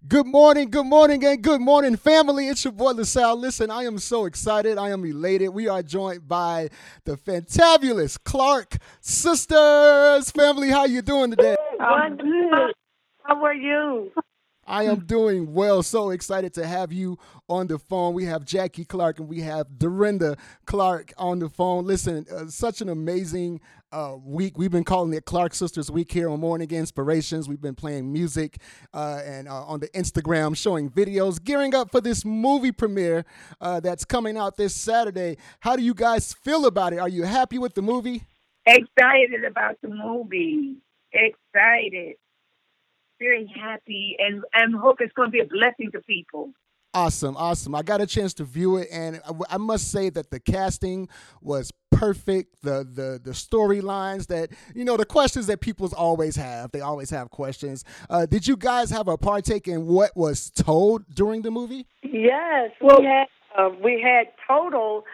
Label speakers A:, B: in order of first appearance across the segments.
A: good morning, and good morning, family. It's your boy LaSalle. Listen, I am so excited. I am elated. We are joined by the fantabulous Clark sisters. Family, how you doing today?
B: I'm good. How are you?
A: I am doing well. So excited to have you on the phone. We have Jackie Clark and we have Dorinda Clark on the phone. Listen, such an amazing week. We've been calling it Clark Sisters Week here on Morning Inspirations. We've been playing music and on the Instagram, showing videos, gearing up for this movie premiere that's coming out this Saturday. How do you guys feel about it? Are you happy with the movie?
B: Excited about the movie. Excited. Very happy and hope it's going to be a blessing to people.
A: Awesome, awesome. I got a chance to view it, and I must say that the casting was perfect. The storylines that the questions that people always have. They always have questions. Did you guys have a partake in what was told during the movie?
C: Yes,
B: Well,
C: we had total.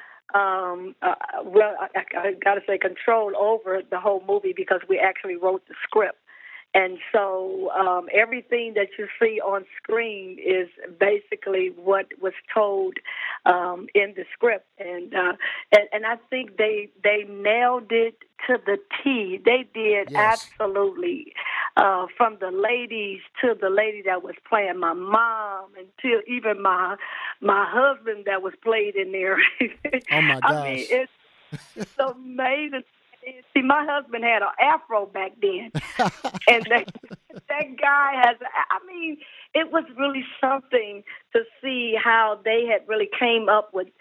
C: I got to say control over the whole movie because we actually wrote the script. And so everything that you see on screen is basically what was told in the script, and I think they nailed it to the T. They did
A: Yes.
C: absolutely, from the ladies to the lady that was playing my mom, and to even my husband that was played in there.
A: Oh my
C: I mean,
A: gosh.
C: it's amazing. See, my husband had an afro back then, and that guy has. I mean, it was really something to see how they had really came up with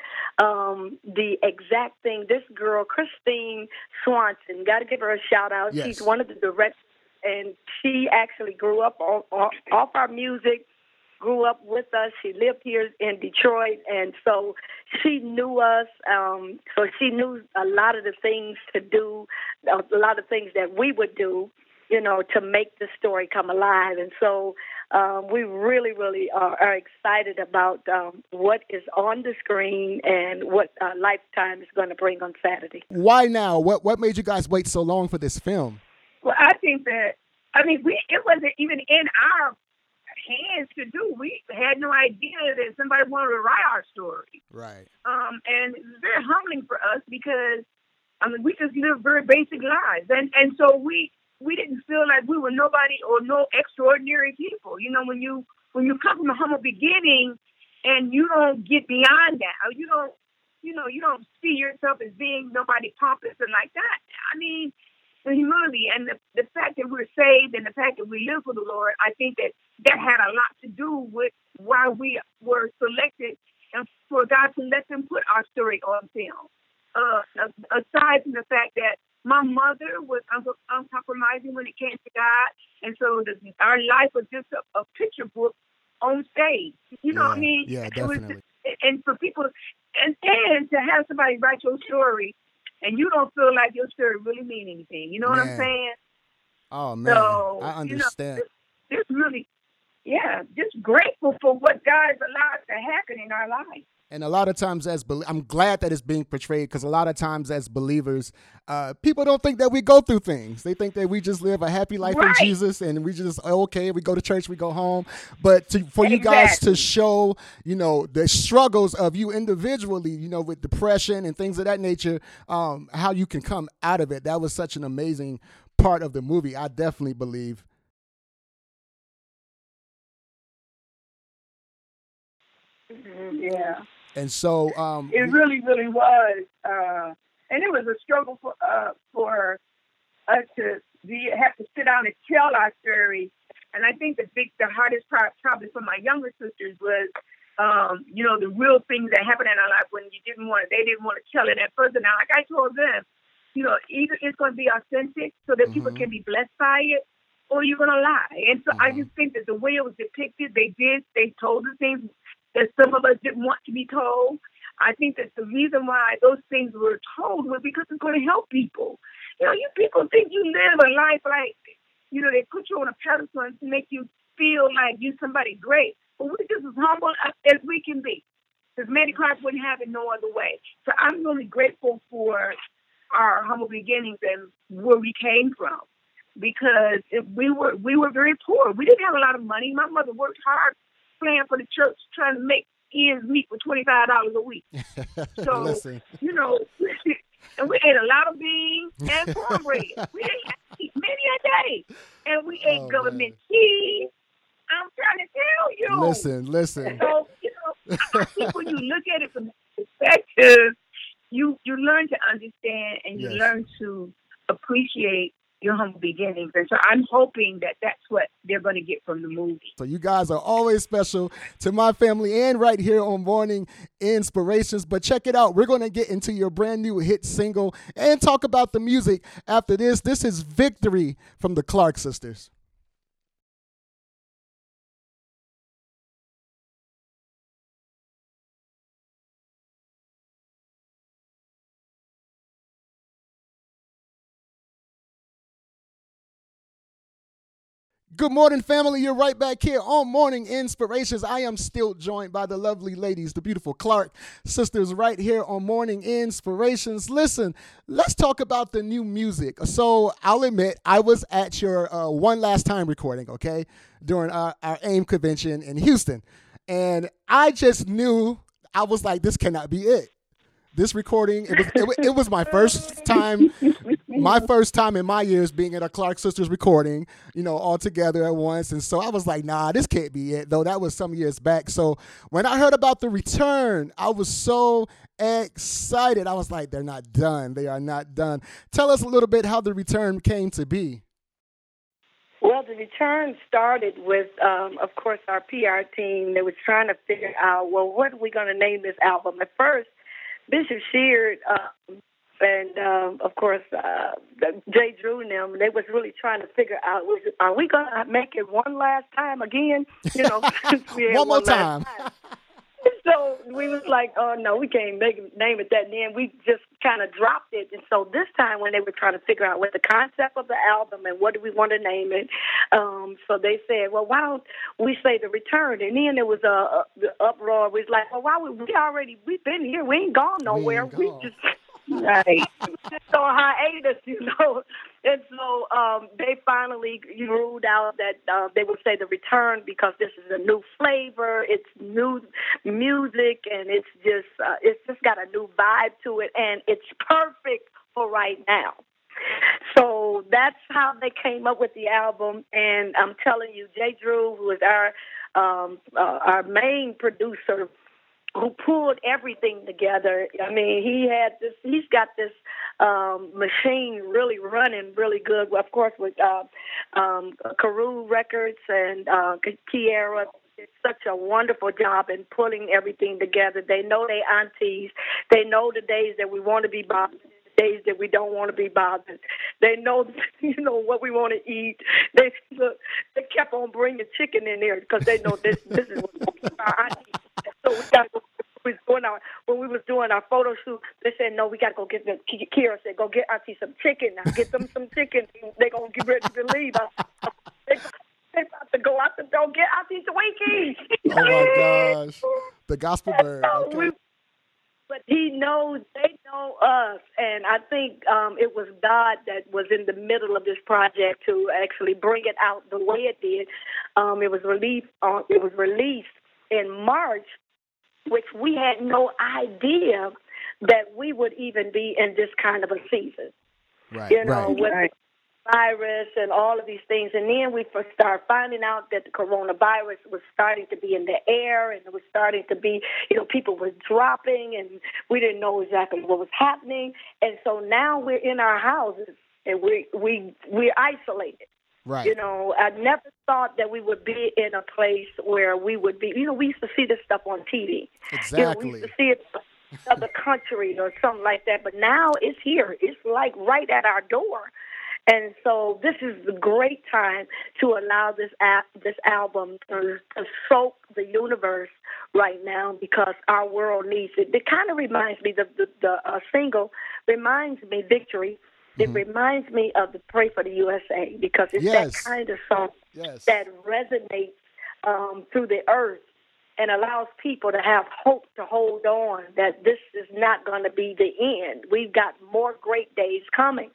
C: the exact thing. This girl, Christine Swanson, got to give her a shout out. She's
A: Yes.
C: one of the directors, and she actually grew up off our music. Grew up with us. She lived here in Detroit, and so she knew us. So she knew a lot of the things to do, a lot of things that we would do, to make the story come alive. And so we really, really are excited about what is on the screen and what Lifetime is going to bring on Saturday.
A: Why now? What made you guys wait so long for this film?
B: well, I think that it wasn't even in our hands to do. We had no idea that somebody wanted to write our story.
A: Right.
B: And it was very humbling for us because we just lived very basic lives, and so we didn't feel like we were nobody or no extraordinary people. When you come from a humble beginning and you don't get beyond that, or you don't see yourself as being nobody pompous and like that. I mean, the humility and the fact that we're saved and the fact that we live for the Lord, I think that had a lot to do with why we were selected and for God to let them put our story on film. Aside from the fact that my mother was uncompromising when it came to God, and so our life was just a picture book on stage. You know what I
A: Yeah.
B: mean?
A: Yeah.
B: It was,
A: Definitely.
B: and for people, and to have somebody write your story, and you don't feel like your story really mean anything. You know what I'm
A: Man.
B: saying?
A: Oh man. I
B: So
A: understand.
B: just really, yeah, just grateful for what God has allowed to happen in our life.
A: And a lot of times, I'm glad that it's being portrayed because a lot of times, as believers, people don't think that we go through things. They think that we just live a happy life in
B: Right.
A: Jesus, and we just okay. We go to church, we go home. But for you guys to
B: Exactly.
A: show, the struggles of you individually, with depression and things of that nature, how you can come out of it. That was such an amazing part of the movie. I definitely believe.
B: Yeah.
A: And so,
B: It really, really was, and it was a struggle for us to have to sit down and tell our story. And I think the hardest part probably for my younger sisters was, the real things that happened in our life when they didn't want to tell it at first. And now, like I told them, either it's going to be authentic so that people
A: mhm,
B: can be blessed by it, or you're going to lie. And so I
A: mhm.
B: just think that the way it was depicted, they told the things that some of us didn't want to be told. I think that the reason why those things were told was because it's going to help people. You people think you live a life like, they put you on a pedestal to make you feel like you're somebody great. But we're just as humble as we can be. Because Manny Clark wouldn't have it no other way. So I'm really grateful for our humble beginnings and where we came from. because we were very poor. We didn't have a lot of money. My mother worked hard playing for the church, trying to make ends meet for $25 a week. So
A: Listen.
B: you know, and we ate a lot of beans and cornbread. We didn't have to eat many a day, and we ate government cheese. I'm trying to tell you.
A: Listen.
B: So I think when you look at it from that perspective, you learn to understand and you learn to appreciate your humble beginnings. And so I'm hoping that that's what they're going to get from the movie.
A: So you guys are always special to my family and right here on Morning Inspirations. But check it out. We're going to get into your brand new hit single and talk about the music after this. This is Victory from the Clark Sisters. Good morning, family. You're right back here on Morning Inspirations. I am still joined by the lovely ladies, the beautiful Clark sisters, right here on Morning Inspirations. Listen, let's talk about the new music. So I'll admit, I was at your One Last Time recording, okay, during our AIM convention in Houston. And I just knew, I was like, this cannot be it. This recording, it was my first time. My first time in my years being at a Clark Sisters recording, all together at once. And so I was like, nah, this can't be it, though that was some years back. So when I heard about the return, I was so excited. I was like, they're not done. They are not done. Tell us a little bit how the return came to be.
C: Well, the return started with, of course, our PR team. They was trying to figure out, well, what are we going to name this album? At first, Bishop Sheard and, of course, Jay Drew and them, they was really trying to figure out, are we going to make it one last time again?
A: One more time.
C: So we was like, oh, no, we can't name it that. And then we just kind of dropped it. And so this time when they were trying to figure out what the concept of the album and what do we want to name it, so they said, well, why don't we say The Return? And then there was the uproar. We was like, well, we've been here. We ain't gone nowhere. We just... Right. So hiatus, And so they finally ruled out that they would say The Return because this is a new flavor, it's new music, and it's just got a new vibe to it, and it's perfect for right now. So that's how they came up with the album, and I'm telling you, Jay Drew, who is our main producer, who pulled everything together. I mean, he's got this machine really running really good. Of course, with Carew Records and Kiera, did such a wonderful job in pulling everything together. They know their aunties. They know the days that we want to be bothered, the days that we don't want to be bothered. They know, what we want to eat. They kept on bringing chicken in there because they know this is what our aunties. So when we was doing our photo shoot, they said, no, we got to go get them. Kiera said, go get Auntie some chicken. Now get them some chicken. They're going to get ready to leave. They're about to go out the door, get Auntie some Twinkies.
A: Oh, my gosh. The gospel bird. Okay.
C: But they know us. And I think it was God that was in the middle of this project to actually bring it out the way it did. It was released in March, which we had no idea that we would even be in this kind of a season.
A: Right.
C: With the virus and all of these things. And then we first started finding out that the coronavirus was starting to be in the air, and it was starting to be, people were dropping, and we didn't know exactly what was happening. And so now we're in our houses, and we're isolated.
A: Right.
C: I never thought that we would be in a place where we would be. We used to see this stuff on TV.
A: Exactly.
C: We used to see it in other countries or something like that. But now it's here. It's like right at our door. And so this is the great time to allow this album to soak the universe right now because our world needs it. It kind of reminds me, the single reminds me, Victory. It reminds me of the Pray for the USA because it's that kind of song that resonates through the earth and allows people to have hope to hold on that this is not going to be the end. We've got more great days coming.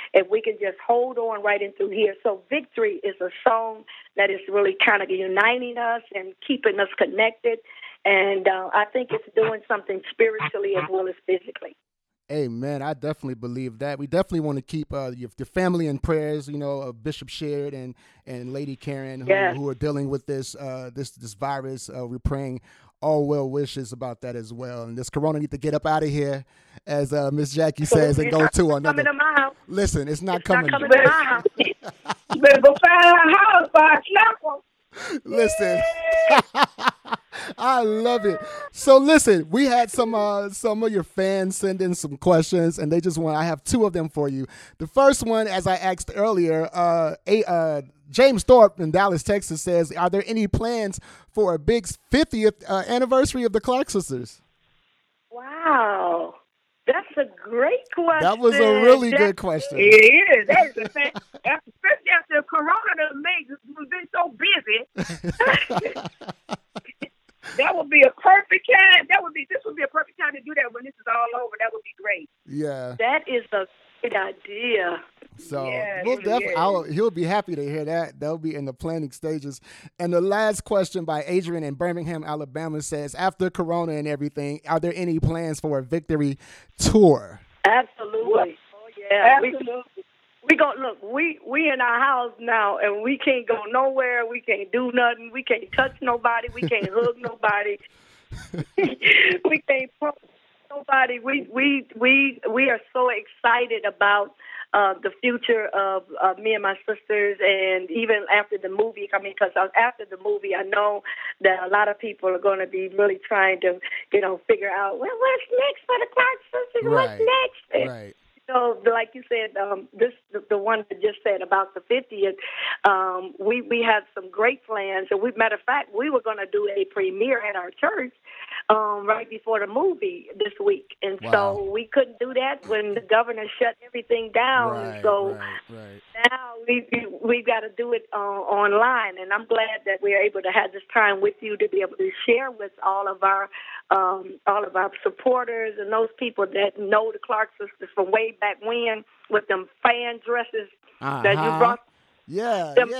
C: if we can just hold on right in through here. So Victory is a song that is really kind of uniting us and keeping us connected. And I think it's doing something spiritually as well as physically.
A: Amen. I definitely believe that. We definitely want to keep your family in prayers. Bishop Sherrod and Lady Karen who are dealing with this virus. We're praying all well wishes about that as well. And this corona need to get up out of here, as Miss Jackie says, and go to another.
C: Coming to my house.
A: Listen, it's not coming.
C: Not coming to my house.
B: You better go find a house by a slap.
A: Listen, I love it. So listen, we had some of your fans send in some questions, and they just want. I have two of them for you. The first one, as I asked earlier, James Thorpe in Dallas, Texas says, "Are there any plans for a big 50th anniversary of the Clark sisters?"
C: Wow. That's a great question.
A: That was a really good question.
B: It is. That is a fact. Especially after Corona done made, we've been so busy. That would be a perfect time. This would be a perfect time to do that when this is all over. That would be great.
A: Yeah.
C: That is a good idea.
A: So
B: yeah,
A: he'll be happy to hear that. They'll be in the planning stages. And the last question by Adrian in Birmingham, Alabama says, after Corona and everything, are there any plans for a victory tour?
C: Absolutely. Oh yeah.
B: Absolutely.
C: We go look. We in our house now, and we can't go nowhere. We can't do nothing. We can't touch nobody. We can't hug nobody. We can't pump nobody. We are so excited about the future of me and my sisters, and even after the movie. I mean, because after the movie, I know that a lot of people are going to be really trying to, figure out, well, what's next for the Clark sisters?
A: Right.
C: What's next?
A: Right.
C: So, like you said, the one that just said about the 50th, we had some great plans. And matter of fact, we were going to do a premiere at our church right before the movie this week, and so we couldn't do that when the governor shut everything down.
A: Right,
C: and so now we've got to do it online, and I'm glad that we're able to have this time with you to be able to share with all of our supporters and those people that know the Clark sisters from way back when with them fan dresses that you brought.
A: Yeah,
C: them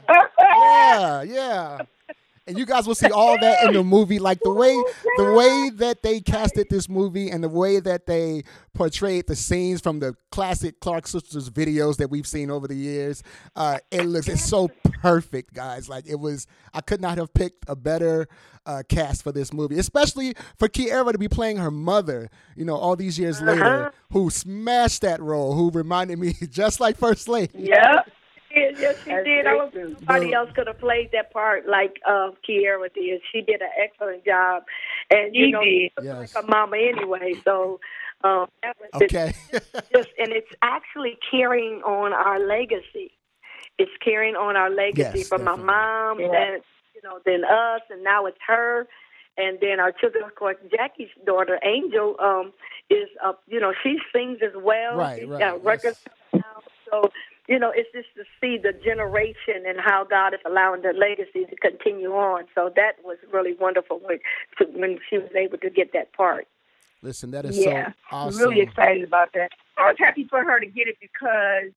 A: yeah. And you guys will see all that in the movie, like the way that they casted this movie and the way that they portrayed the scenes from the classic Clark sisters videos that we've seen over the years. It's so perfect, guys. Like I could not have picked a better cast for this movie, especially for Kiara to be playing her mother, all these years later, who smashed that role, who reminded me just like First Lady.
C: Yeah. Yes, she did. Nobody else could have played that part like Kiara did. She did an excellent job, and she looks like her mama anyway. So that was
A: okay.
C: And it's actually carrying on our legacy. It's carrying on our legacy from my mom, and then us, and now it's her, and then our children. Of course, Jackie's daughter Angel is she sings as well.
A: Right,
C: She's got records now, so. It's just to see the generation and how God is allowing the legacy to continue on. So that was really wonderful when she was able to get that part.
A: Listen, that is so awesome.
B: I'm really excited about that. I was happy for her to get it because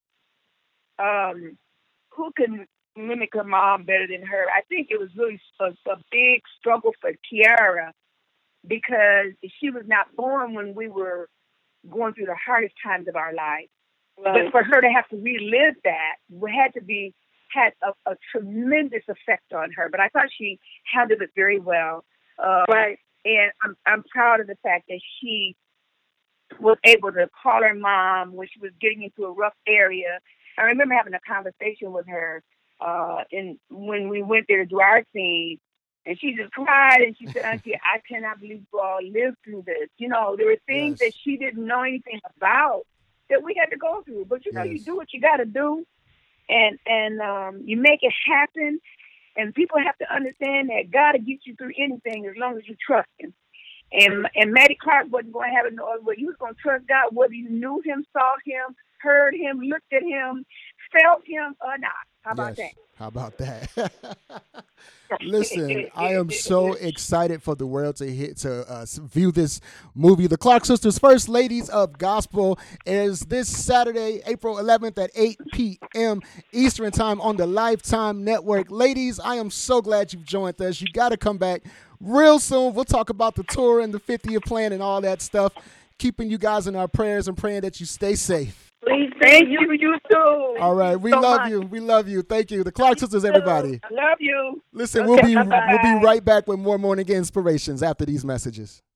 B: who can mimic her mom better than her? I think it was really a big struggle for Kiara because she was not born when we were going through the hardest times of our life. Right. But for her to have to relive that had a tremendous effect on her. But I thought she handled it very well.
C: Right.
B: And I'm proud of the fact that she was able to call her mom when she was getting into a rough area. I remember having a conversation with her when we went there to do our scene. And she just cried and she said, "Auntie, I cannot believe you all lived through this." There were things that she didn't know anything about that we had to go through. But you do what you got to do, and you make it happen. And people have to understand that God will get you through anything as long as you trust Him. And Maddie Clark wasn't going to have it no other way. You was going to trust God whether you knew Him, saw Him, heard Him, looked at Him, felt Him or not. How about that?
A: How about that? Listen, I am so excited for the world to view this movie. The Clark Sisters, First Ladies of Gospel, is this Saturday, April 11th at 8 p.m. Eastern Time on the Lifetime Network. Ladies, I am so glad you've joined us. You got to come back real soon. We'll talk about the tour and the 50-year plan and all that stuff. Keeping you guys in our prayers and praying that you stay safe.
B: Please, thank you. You too.
A: All right, we love you. We love you. Thank you. The Clark Sisters, everybody.
B: I love you.
A: Listen,
B: Okay,
A: we'll be right back with more Morning Inspirations after these messages.